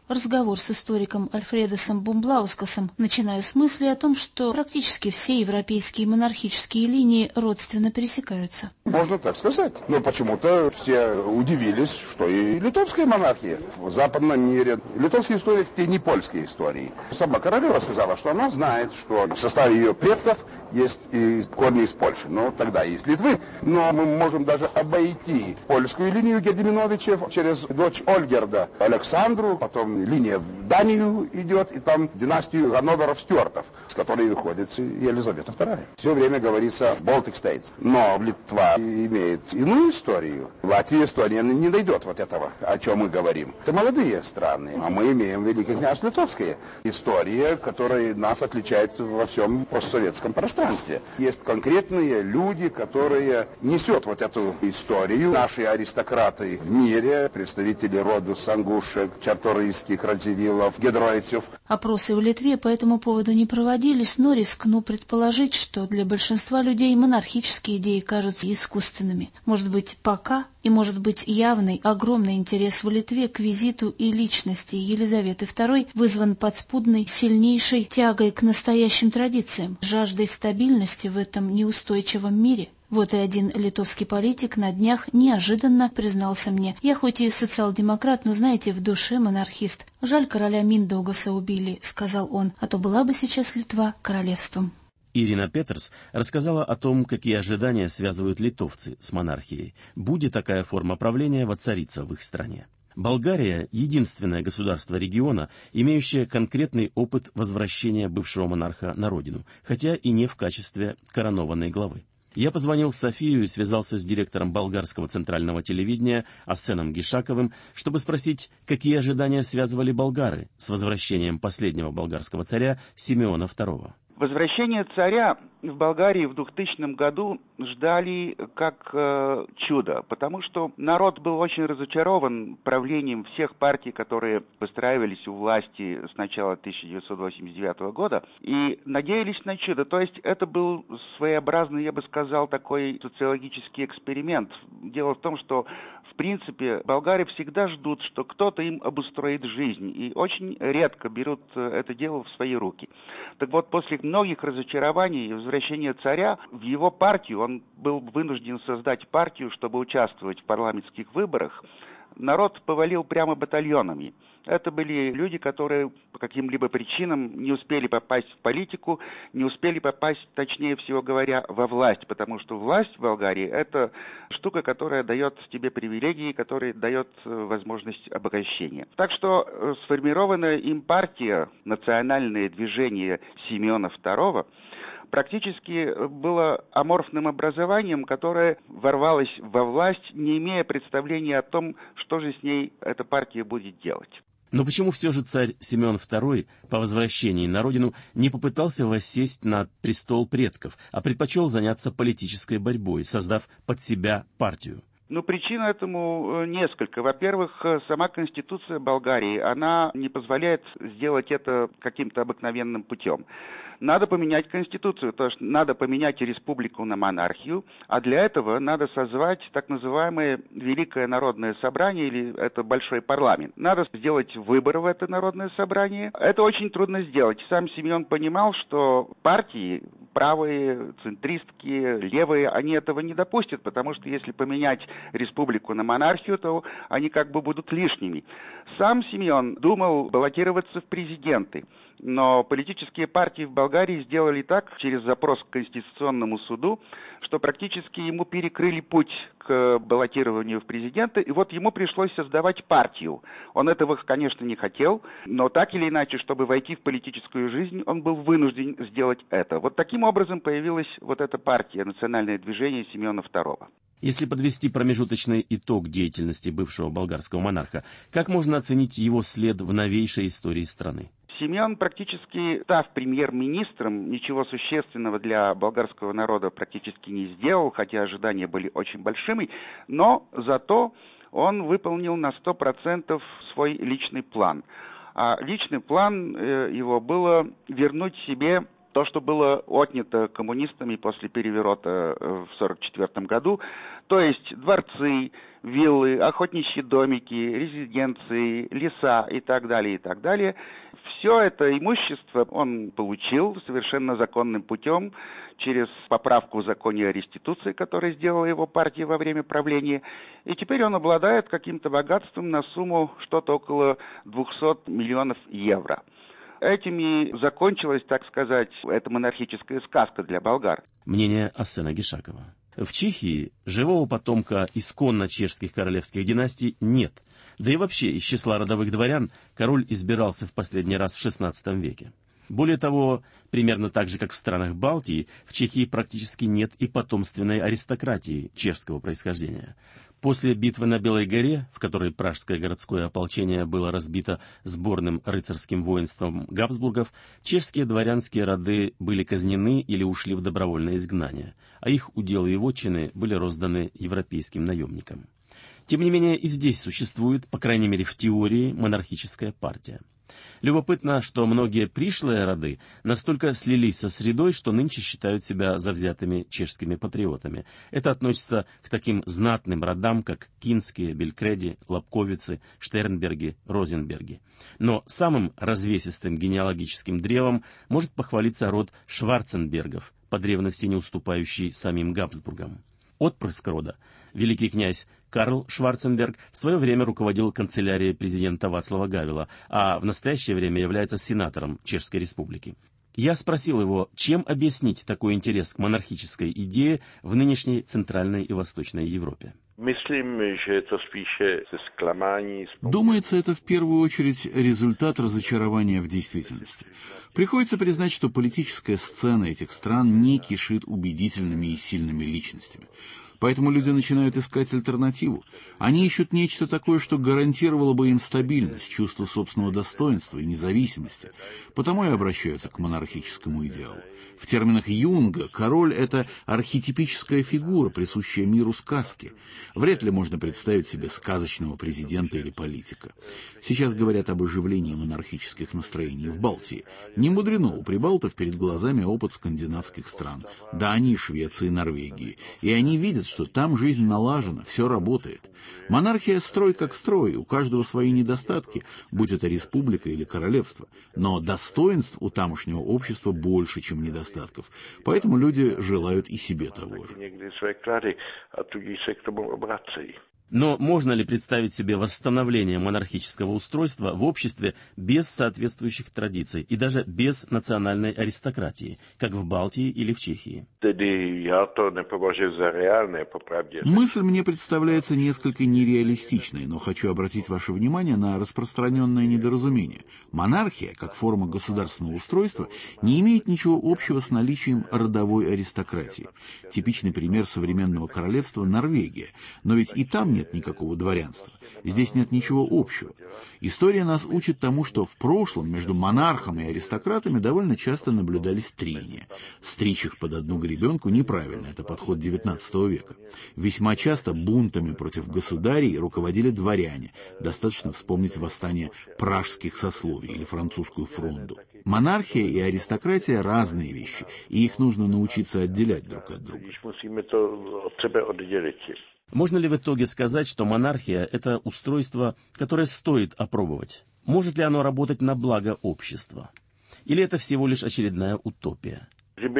разговор с историком Альфредосом Бумблаускасом начинаю с мысли о том, что практически все европейские монархические линии родственно пересекаются. Можно так сказать. Но почему-то все удивились, что и литовская монархия в западном мире. Литовские истории – это не польские истории. Сама королева сказала, что она знает, что в составе ее предков есть и корни из Польши. Но тогда есть Литвы. Но мы можем даже обойти польскую линию Гедеминовичев через дочь Ольгерда Александру, потом линия в Данию идет, и там династию Ганноверов-Стюартов, с которой выходит Елизавета II. Все время говорится Baltic States. Но Литва имеет иную историю. Латвия, Эстония не дойдет вот этого, о чем мы говорим. Это молодые страны, а мы имеем Великое княжество Литовское. История, которая нас отличает во всем постсоветском пространстве. Есть конкретные люди, которые несут вот эту историю. Наши аристократы в мире, представители рода Сангушек, Чарторийских, Радзивиллов, Гедройцев. Опросы в Литве по этому поводу не проводились, но рискну предположить, что для большинства людей монархические идеи кажутся искусственными. Может быть, пока, и может быть явный, огромный интерес в Литве к визиту и личности Елизаветы II вызван подспудной, сильнейшей тягой к настоящим традициям, жаждой стабильности в этом неустойчивом мире. Вот и один литовский политик на днях неожиданно признался мне: «Я хоть и социал-демократ, но, знаете, в душе монархист. Жаль, короля Миндаугаса убили», — сказал он, — «а то была бы сейчас Литва королевством». Ирина Петерс рассказала о том, какие ожидания связывают литовцы с монархией. Будет такая форма правления воцариться в их стране. Болгария – единственное государство региона, имеющее конкретный опыт возвращения бывшего монарха на родину, хотя и не в качестве коронованной главы. Я позвонил в Софию и связался с директором болгарского центрального телевидения Асеном Гишаковым, чтобы спросить, какие ожидания связывали болгары с возвращением последнего болгарского царя Симеона II. Возвращение царя в Болгарии в 2000 году ждали как чудо, потому что народ был очень разочарован правлением всех партий, которые выстраивались у власти с начала 1989 года, и надеялись на чудо. То есть это был своеобразный, я бы сказал, такой социологический эксперимент. Дело в том, что в принципе болгары всегда ждут, что кто-то им обустроит жизнь, и очень редко берут это дело в свои руки. Так вот, после многих разочарований и возвращения царя в его партию, он был вынужден создать партию, чтобы участвовать в парламентских выборах, народ повалил прямо батальонами. Это были люди, которые по каким-либо причинам не успели попасть в политику, не успели попасть, точнее всего говоря, во власть, потому что власть в Болгарии – это штука, которая дает тебе привилегии, которая дает возможность обогащения. Так что сформированная им партия, национальное движение Симеона II, практически было аморфным образованием, которое ворвалось во власть, не имея представления о том, что же с ней эта партия будет делать. Но почему все же царь Симеон II по возвращении на родину не попытался воссесть на престол предков, а предпочел заняться политической борьбой, создав под себя партию? Причин этому несколько. Во-первых, сама Конституция Болгарии, она не позволяет сделать это каким-то обыкновенным путем. Надо поменять Конституцию, то есть надо поменять республику на монархию, а для этого надо созвать так называемое Великое народное собрание, или это большой парламент. Надо сделать выборы в это народное собрание. Это очень трудно сделать. Сам Симеон понимал, что партии, правые, центристские, левые, они этого не допустят, потому что если поменять республику на монархию, то они как бы будут лишними. Сам Симеон думал баллотироваться в президенты, но политические партии в Болгарии сделали так, через запрос к Конституционному суду, что практически ему перекрыли путь к баллотированию в президенты, и вот ему пришлось создавать партию. Он этого, конечно, не хотел, но так или иначе, чтобы войти в политическую жизнь, он был вынужден сделать это. Вот таким образом появилась вот эта партия, национальное движение Симеона II. Если подвести промежуточный итог деятельности бывшего болгарского монарха, как можно оценить его след в новейшей истории страны? Симеон, практически став премьер-министром, ничего существенного для болгарского народа практически не сделал, хотя ожидания были очень большими, но зато он выполнил на 100% свой личный план. А личный план его было вернуть себе То, что было отнято коммунистами после переворота в 1944 году, то есть дворцы, виллы, охотничьи домики, резиденции, леса и так далее, все это имущество он получил совершенно законным путем через поправку в законе о реституции, которую сделала его партия во время правления. И теперь он обладает каким-то богатством на сумму что-то около 200 миллионов евро. Этими закончилась, так сказать, эта монархическая сказка для болгар. Мнение Асена Гишакова. В Чехии живого потомка исконно чешских королевских династий нет. Да и вообще из числа родовых дворян король избирался в последний раз в XVI веке. Более того, примерно так же, как в странах Балтии, в Чехии практически нет и потомственной аристократии чешского происхождения. После битвы на Белой горе, в которой пражское городское ополчение было разбито сборным рыцарским воинством Габсбургов, чешские дворянские роды были казнены или ушли в добровольное изгнание, а их уделы и вотчины были розданы европейским наемникам. Тем не менее, и здесь существует, по крайней мере в теории, монархическая партия. Любопытно, что многие пришлые роды настолько слились со средой, что нынче считают себя завзятыми чешскими патриотами. Это относится к таким знатным родам, как Кинские, Белькреди, Лобковицы, Штернберги, Розенберги. Но самым развесистым генеалогическим древом может похвалиться род Шварценбергов, по древности не уступающий самим Габсбургам. Отпрыск рода, великий князь Карл Шварценберг, в свое время руководил канцелярией президента Вацлава Гавела, а в настоящее время является сенатором Чешской Республики. Я спросил его, чем объяснить такой интерес к монархической идее в нынешней Центральной и Восточной Европе. Думается, это в первую очередь результат разочарования в действительности. Приходится признать, что политическая сцена этих стран не кишит убедительными и сильными личностями. Поэтому люди начинают искать альтернативу. Они ищут нечто такое, что гарантировало бы им стабильность, чувство собственного достоинства и независимости. Потому и обращаются к монархическому идеалу. В терминах Юнга король — это архетипическая фигура, присущая миру сказки. Вряд ли можно представить себе сказочного президента или политика. Сейчас говорят об оживлении монархических настроений в Балтии. Не мудрено, у прибалтов перед глазами опыт скандинавских стран, Дании, Швеции, Норвегии. И они видят, что там жизнь налажена, все работает. Монархия строй как строй, у каждого свои недостатки, будь это республика или королевство. Но достоинств у тамошнего общества больше, чем недостатков. Поэтому люди желают и себе того же. Но можно ли представить себе восстановление монархического устройства в обществе без соответствующих традиций и даже без национальной аристократии, как в Балтии или в Чехии? Мысль мне представляется несколько нереалистичной, но хочу обратить ваше внимание на распространенное недоразумение. Монархия, как форма государственного устройства, не имеет ничего общего с наличием родовой аристократии. Типичный пример современного королевства — Норвегия, но ведь и там нет никакого дворянства. Здесь нет ничего общего. История нас учит тому, что в прошлом между монархом и аристократами довольно часто наблюдались трения. Стричь их под одну гребенку неправильно, это подход XIX века. Весьма часто бунтами против государей руководили дворяне. Достаточно вспомнить восстание пражских сословий или французскую фронду. Монархия и аристократия — разные вещи, и их нужно научиться отделять друг от друга. Можно ли в итоге сказать, что монархия — это устройство, которое стоит опробовать? Может ли оно работать на благо общества? Или это всего лишь очередная утопия?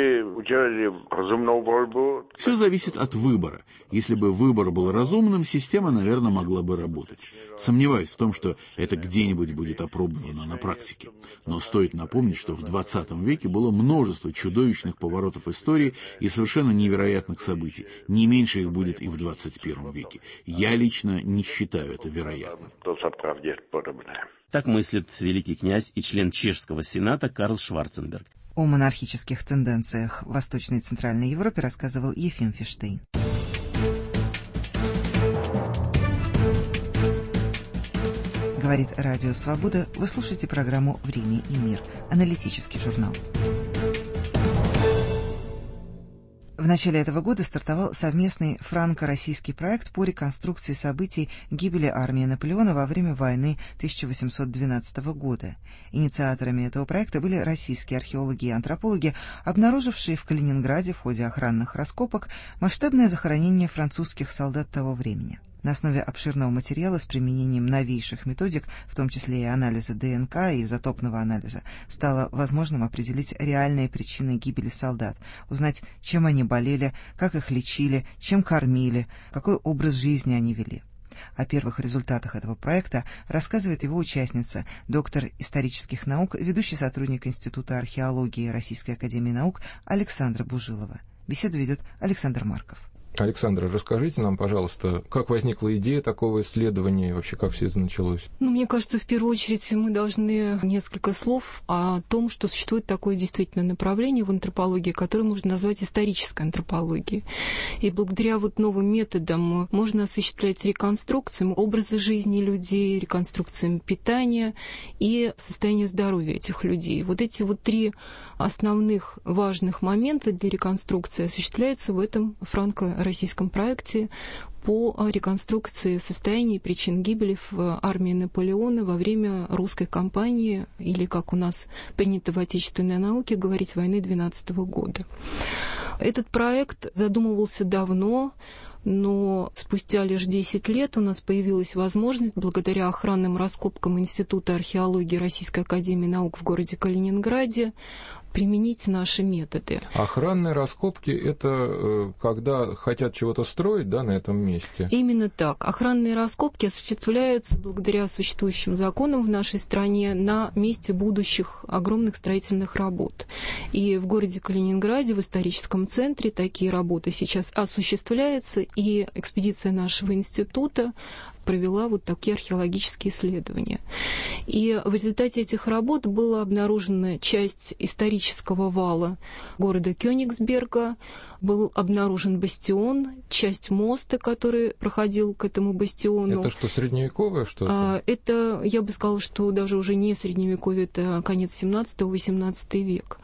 Все зависит от выбора. Если бы выбор был разумным, система, наверное, могла бы работать. Сомневаюсь в том, что это где-нибудь будет опробовано на практике. Но стоит напомнить, что в 20 веке было множество чудовищных поворотов истории и совершенно невероятных событий. Не меньше их будет и в 21 веке. Я лично не считаю это вероятным. Так мыслит великий князь и член Чешского сената Карл Шварценберг. О монархических тенденциях в Восточной и Центральной Европе рассказывал Ефим Фиштейн. Говорит Радио Свобода. Вы слушаете программу «Время и мир». Аналитический журнал. В В начале этого года стартовал совместный франко-российский проект по реконструкции событий гибели армии Наполеона во время войны 1812 года. Инициаторами этого проекта были российские археологи и антропологи, обнаружившие в Калининграде в ходе охранных раскопок масштабное захоронение французских солдат того времени. На основе обширного материала с применением новейших методик, в том числе и анализа ДНК и изотопного анализа, стало возможным определить реальные причины гибели солдат, узнать, чем они болели, как их лечили, чем кормили, какой образ жизни они вели. О первых результатах этого проекта рассказывает его участница, доктор исторических наук, ведущий сотрудник Института археологии Российской академии наук Александра Бужилова. Беседу ведет Александр Марков. Александра, расскажите нам, пожалуйста, как возникла идея такого исследования и вообще как все это началось? Мне кажется, в первую очередь мы должны несколько слов о том, что существует такое действительно направление в антропологии, которое можно назвать исторической антропологией. И благодаря новым методам можно осуществлять реконструкцию образа жизни людей, реконструкцию питания и состояния здоровья этих людей. Эти три основных важных момента для реконструкции осуществляются в этом франко-российском проекте по реконструкции состояния и причин гибели в армии Наполеона во время русской кампании, или, как у нас принято в отечественной науке говорить, войны 12 года. Этот проект задумывался давно, но спустя лишь 10 лет у нас появилась возможность, благодаря охранным раскопкам Института археологии Российской академии наук в городе Калининграде, применить наши методы. Охранные раскопки — это когда хотят чего-то строить, да, на этом месте? Именно так. Охранные раскопки осуществляются благодаря существующим законам в нашей стране на месте будущих огромных строительных работ. И в городе Калининграде, в историческом центре, такие работы сейчас осуществляются, и экспедиция нашего института провела такие археологические исследования. И в результате этих работ была обнаружена часть исторического вала города Кёнигсберга, был обнаружен бастион, часть моста, который проходил к этому бастиону. Это что, средневековое что-то? Это, я бы сказала, что даже уже не средневековье, это конец 17-18 век.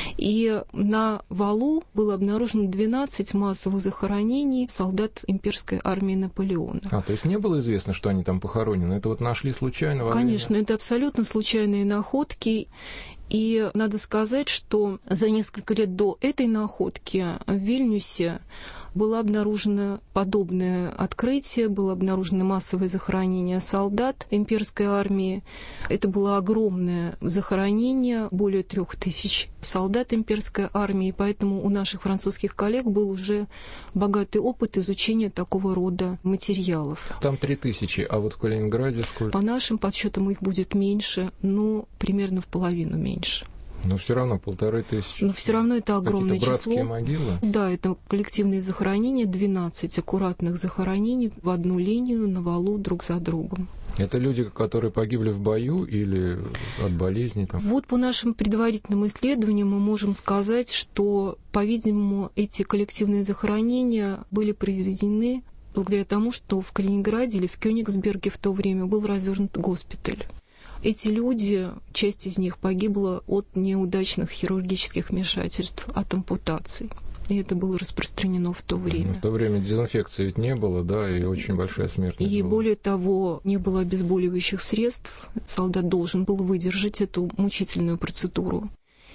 И на валу было обнаружено 12 массовых захоронений солдат имперской армии Наполеона. То есть не было известно, что они там похоронены? Это нашли случайно во время? Конечно, это абсолютно случайные находки. И надо сказать, что за несколько лет до этой находки в Вильнюсе было обнаружено подобное открытие, было обнаружено массовое захоронение солдат имперской армии. Это было огромное захоронение, более 3000 солдат имперской армии, поэтому у наших французских коллег был уже богатый опыт изучения такого рода материалов. Там 3000, а в Калининграде сколько? По нашим подсчетам их будет меньше, примерно в половину меньше. Но все равно 1500. Но все равно это огромное число. Братские могилы? Да, это коллективные захоронения, 12 аккуратных захоронений в одну линию на валу друг за другом. Это люди, которые погибли в бою или от болезней? По нашим предварительным исследованиям мы можем сказать, что, по-видимому, эти коллективные захоронения были произведены благодаря тому, что в Калининграде или в Кёнигсберге в то время был развернут госпиталь. Эти люди, часть из них погибла от неудачных хирургических вмешательств, от ампутаций. И это было распространено в то время. В то время дезинфекции ведь не было, да, и очень большая смертность была. Более того, не было обезболивающих средств. Солдат должен был выдержать эту мучительную процедуру.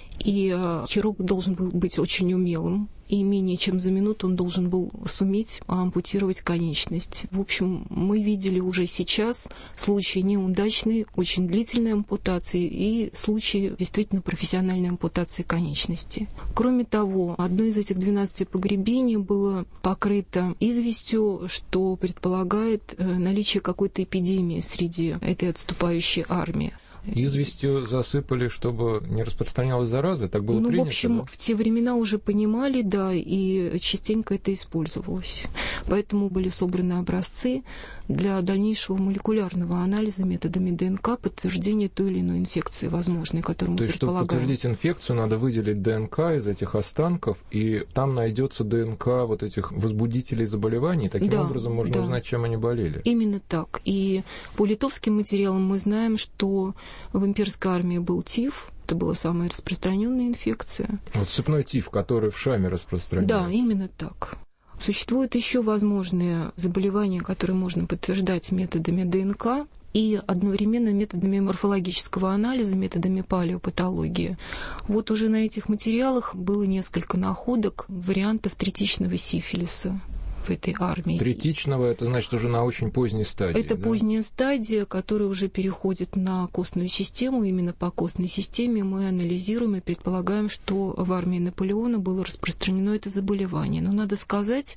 И хирург должен был быть очень умелым. И менее чем за минуту он должен был суметь ампутировать конечность. В общем, мы видели уже сейчас случаи неудачной, очень длительной ампутации и случаи действительно профессиональной ампутации конечности. Кроме того, одно из этих 12 погребений было покрыто известью, что предполагает наличие какой-то эпидемии среди этой отступающей армии. Известью засыпали, чтобы не распространялась зараза? Так было принято? В общем, да? В те времена уже понимали, да, и частенько это использовалось. Поэтому были собраны образцы для дальнейшего молекулярного анализа методами ДНК, подтверждения той или иной инфекции возможной, которую мы предполагаем. То есть, чтобы подтвердить инфекцию, надо выделить ДНК из этих останков, и там найдется ДНК этих возбудителей заболеваний, таким образом можно узнать, чем они болели. Именно так. И по литовским материалам мы знаем, что в имперской армии был тиф, Это была самая распространенная инфекция. Вот цепной тиф, который в Шаме распространяется. Да, именно так. Существуют еще возможные заболевания, которые можно подтверждать методами ДНК и одновременно методами морфологического анализа, методами палеопатологии. Вот уже на этих материалах было несколько находок вариантов третичного сифилиса в этой армии. Третичного — это значит уже на очень поздней стадии. Это поздняя стадия, которая уже переходит на костную систему. Именно по костной системе мы анализируем и предполагаем, что в армии Наполеона было распространено это заболевание. Но надо сказать,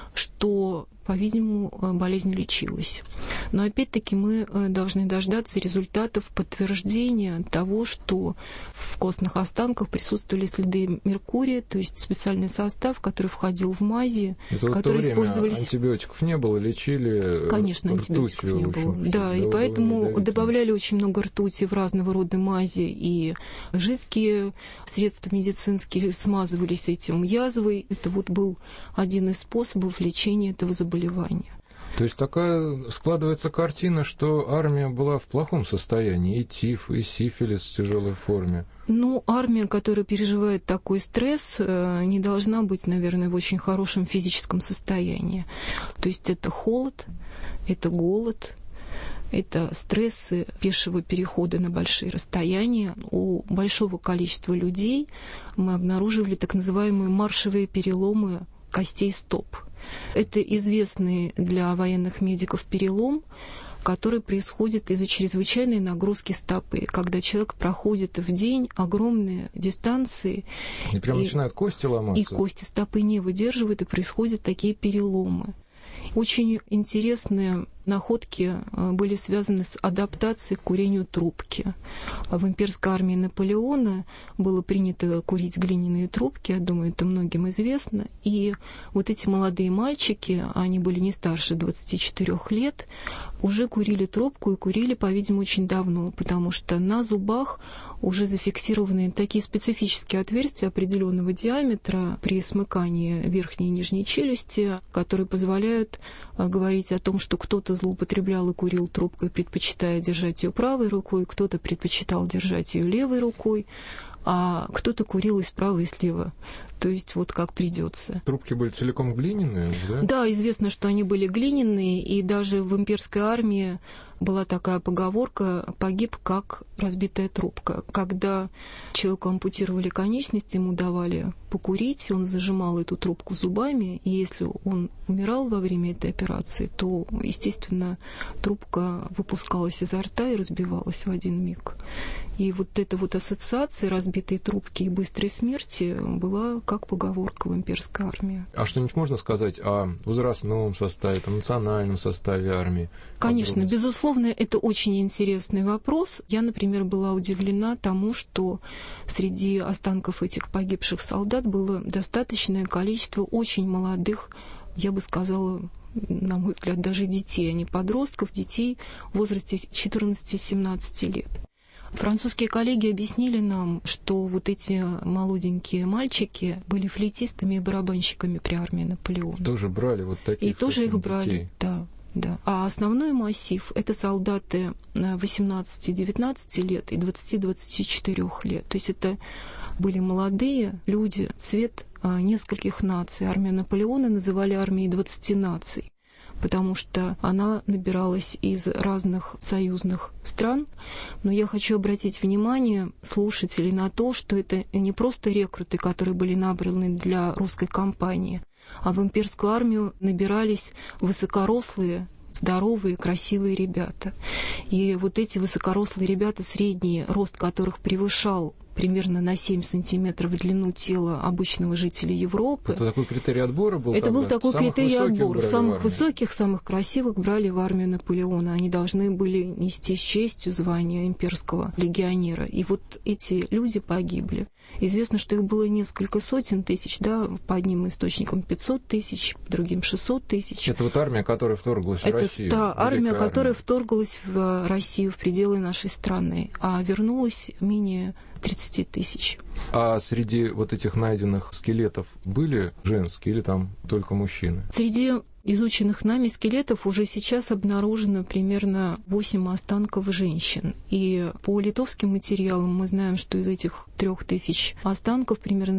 что, по-видимому, болезнь лечилась. Но опять-таки мы должны дождаться результатов подтверждения того, что в костных останках присутствовали следы меркурия, то есть специальный состав, который входил в мази, которые использовались... Антибиотиков не было, лечили. Конечно, антибиотиков не было. Да, и поэтому добавляли очень много ртути в разного рода мази, и жидкие средства медицинские смазывались этим язвой. Это вот был один из способов лечения этого заболевания. То есть такая складывается картина, что армия была в плохом состоянии, и тиф, и сифилис в тяжелой форме. Ну, армия, которая переживает такой стресс, не должна быть, наверное, в очень хорошем физическом состоянии. То есть это холод, это голод, это стрессы пешего перехода на большие расстояния. У большого количества людей мы обнаруживали так называемые маршевые переломы костей стоп. Это известный для военных медиков перелом, который происходит из-за чрезвычайной нагрузки стопы, когда человек проходит в день огромные дистанции. И прям начинают кости ломаться. И кости стопы не выдерживают, и происходят такие переломы. Очень интересные находки были связаны с адаптацией к курению трубки. В имперской армии Наполеона было принято курить глиняные трубки, я думаю, это многим известно. И вот эти молодые мальчики, они были не старше 24 лет, уже курили трубку и курили, по-видимому, очень давно, потому что на зубах уже зафиксированы такие специфические отверстия определенного диаметра при смыкании верхней и нижней челюсти, которые позволяют говорить о том, что кто-то злоупотреблял и курил трубкой, предпочитая держать ее правой рукой, кто-то предпочитал держать ее левой рукой, а кто-то курил и справа, и слева. То есть вот как придется. Трубки были целиком глиняные, да? Да, известно, что они были глиняные, и даже в имперской армии была такая поговорка «погиб как разбитая трубка». Когда человеку ампутировали конечность, ему давали покурить, он зажимал эту трубку зубами, и если он умирал во время этой операции, то, естественно, трубка выпускалась изо рта и разбивалась в один миг. И вот эта вот ассоциация разбитой трубки и быстрой смерти была как поговорка в имперской армии. А что-нибудь можно сказать о возрастном составе, о национальном составе армии? Конечно, безусловно, это очень интересный вопрос. Я, например, была удивлена тому, что среди останков этих погибших солдат было достаточное количество очень молодых, я бы сказала, на мой взгляд, даже детей, а не подростков, детей в возрасте 14-17 лет. Французские коллеги объяснили нам, что вот эти молоденькие мальчики были флейтистами и барабанщиками при армии Наполеона. Тоже брали вот таких. И тоже их брали, детей. Да. Да. А основной массив – это солдаты 18-19 лет и 20-24 лет. То есть это были молодые люди, цвет нескольких наций. Армию Наполеона называли армией 20 наций, потому что она набиралась из разных союзных стран. Но я хочу обратить внимание слушателей на то, что это не просто рекруты, которые были набраны для русской кампании, а в имперскую армию набирались высокорослые, здоровые, красивые ребята. И вот эти высокорослые ребята, средний рост которых превышал примерно на 7 сантиметров в длину тела обычного жителя Европы. Это такой критерий отбора был? Это был такой критерий отбора. Самых высоких, самых красивых брали в армию Наполеона. Они должны были нести с честью звание имперского легионера. И вот эти люди погибли. Известно, что их было несколько сотен тысяч, да, по одним источникам 500 тысяч, по другим 600 тысяч. Это вот армия, которая вторглась в Россию. Это та армия, которая вторглась в Россию, в пределы нашей страны, а вернулась менее 30 тысяч. А среди вот этих найденных скелетов были женские или там только мужчины? Среди изученных нами скелетов уже сейчас обнаружено примерно 8 останков женщин. И по литовским материалам мы знаем, что из этих 3000 останков примерно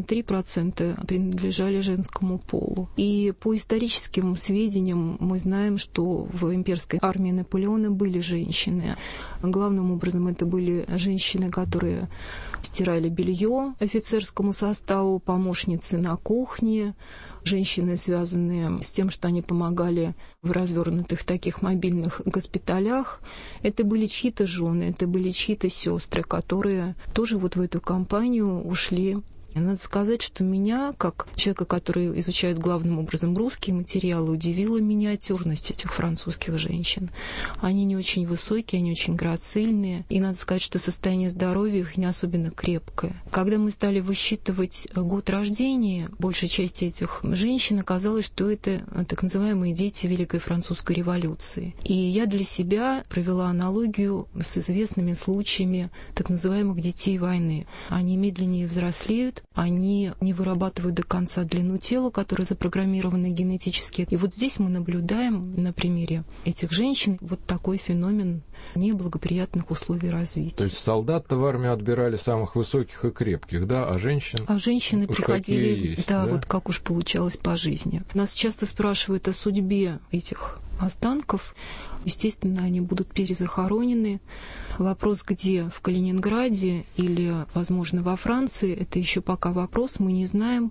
3% принадлежали женскому полу. И по историческим сведениям мы знаем, что в имперской армии Наполеона были женщины. Главным образом это были женщины, которые стирали белье офицерскому составу, помощницы на кухне, женщины, связанные с тем, что они помогали в развернутых таких мобильных госпиталях. Это были чьи-то жены, это были чьи-то сестры, которые тоже вот в эту кампанию ушли. Надо сказать, что меня, как человека, который изучает главным образом русские материалы, удивила миниатюрность этих французских женщин. Они не очень высокие, они очень грацильные. И надо сказать, что состояние здоровья их не особенно крепкое. Когда мы стали высчитывать год рождения большей части этих женщин, оказалось, что это так называемые дети Великой Французской революции. И я для себя провела аналогию с известными случаями так называемых детей войны. Они медленнее взрослеют, они не вырабатывают до конца длину тела, которая запрограммирована генетически. И вот здесь мы наблюдаем на примере этих женщин вот такой феномен неблагоприятных условий развития. То есть солдат-то в армию отбирали самых высоких и крепких, да, а женщин? А женщины приходили, есть, да, вот как уж получалось по жизни. Нас часто спрашивают о судьбе этих останков. Естественно, они будут перезахоронены. Вопрос, где, в Калининграде или, возможно, во Франции, это еще пока вопрос, мы не знаем.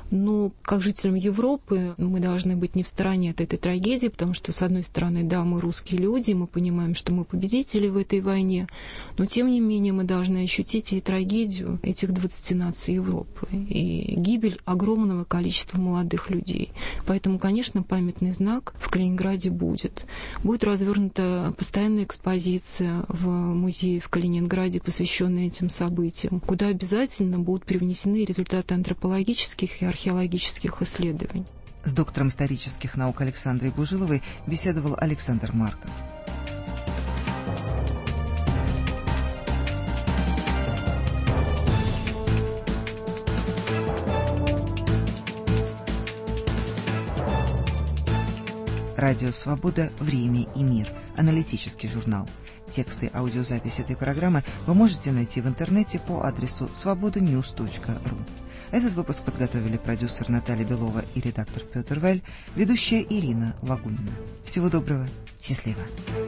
Но как жителям Европы мы должны быть не в стороне от этой трагедии, потому что, с одной стороны, да, мы русские люди, мы понимаем, что мы победители в этой войне, но, тем не менее, мы должны ощутить и трагедию этих 20 наций Европы, и гибель огромного количества молодых людей. Поэтому, конечно, памятный знак в Калининграде будет. Будет развернута постоянная экспозиция в музее в Калининграде, посвященная этим событиям, куда обязательно будут привнесены результаты антропологических и археологических исследований. С доктором исторических наук Александрой Бужиловой беседовал Александр Марков. Радио «Свобода. Время и мир». Аналитический журнал. Тексты и аудиозапись этой программы вы можете найти в интернете по адресу svobodanews.ru. Этот выпуск подготовили продюсер Наталья Белова и редактор Петр Вэль, ведущая Ирина Лагунина. Всего доброго, счастливо.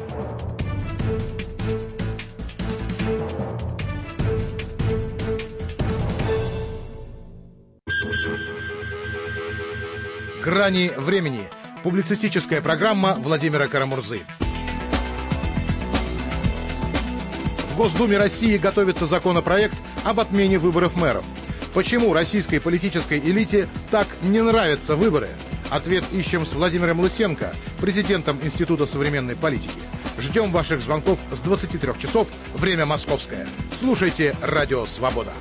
«Грани времени». Публицистическая программа Владимира Карамурзы. В Госдуме России готовится законопроект об отмене выборов мэров. Почему российской политической элите так не нравятся выборы? Ответ ищем с Владимиром Лысенко, президентом Института современной политики. Ждем ваших звонков с 23 часов, время московское. Слушайте «Радио Свобода».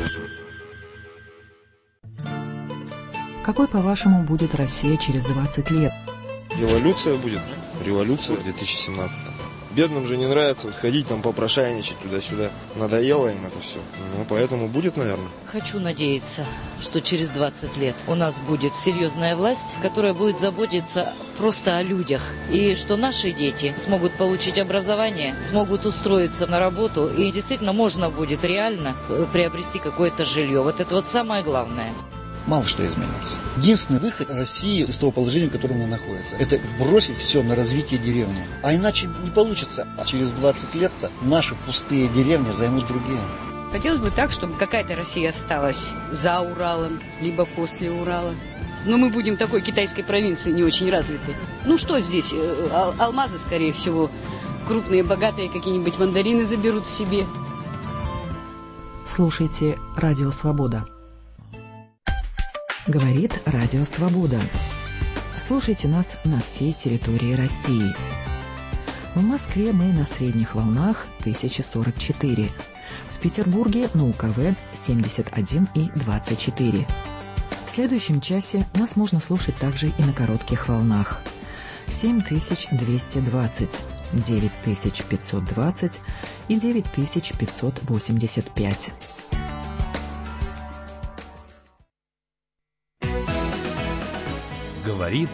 Какой, по-вашему, будет Россия через 20 лет? Революция будет. Революция в 2017-м. Бедным же не нравится вот ходить там попрошайничать туда-сюда. Надоело им это все. Ну, поэтому будет, наверное. Хочу надеяться, что через 20 лет у нас будет серьезная власть, которая будет заботиться просто о людях. И что наши дети смогут получить образование, смогут устроиться на работу. И действительно можно будет реально приобрести какое-то жилье. Вот это вот самое главное. Мало что изменится. Единственный выход России из того положения, в котором она находится, это бросить все на развитие деревни. А иначе не получится. А через 20 лет-то наши пустые деревни займут другие. Хотелось бы так, чтобы какая-то Россия осталась за Уралом, либо после Урала. Но мы будем такой китайской провинции не очень развитой. Ну что здесь? Алмазы, скорее всего, крупные, богатые какие-нибудь мандарины заберут себе. Слушайте «Радио Свобода». Говорит Радио Свобода. Слушайте нас на всей территории России. В Москве мы на средних волнах 1044. В Петербурге на УКВ 71 и 24. В следующем часе нас можно слушать также и на коротких волнах. 7220, 9520 и 9585. Говорит